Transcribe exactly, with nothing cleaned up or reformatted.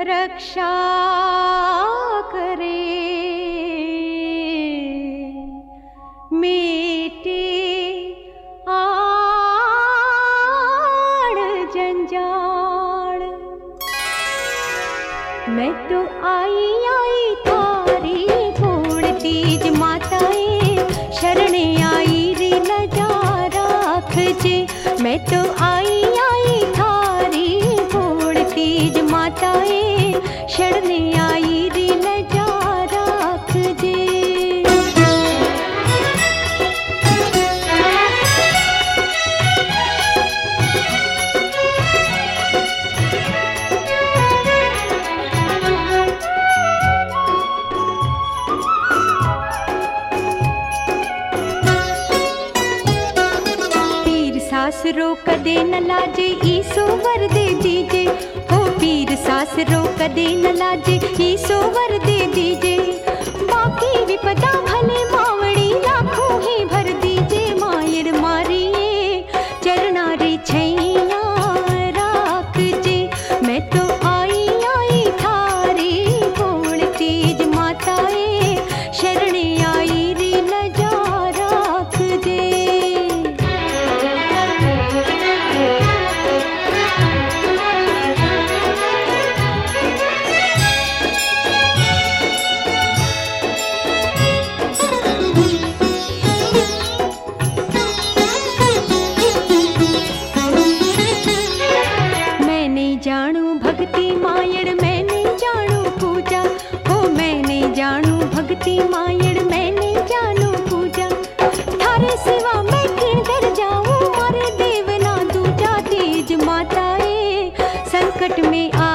रक्षा करे, मेटे आड़ जंजाड़। मैं तो आई आई थारी गोड़ तीज माताए, शरणे आई री लजा राख जे। मैं तो आई आई थारी गोड़ तीज माताए, शरणे आई री लजा राख जे। सासरो कदे न लाजे ईसो वर दे दीजे, हो पीर सासरो कदे न लाजे ईसो वर दे दीजे। बाकी विपदा भले मावड़ी लाखों ही भर दीजे, मायर मारिए चरना रे छैया राख जे। मैं तो आई आई थारी गोड़ तीज माताए, शरणे आई री लजा राख जे। जानू भक्ति मायड़ मैंने जानू पूजा, हो मैंने जानू भक्ति मायड़ मैंने जानू पूजा। थारे सिवा मैं किधर जाऊं, मारे देवना दूजा। तीज माताए संकट में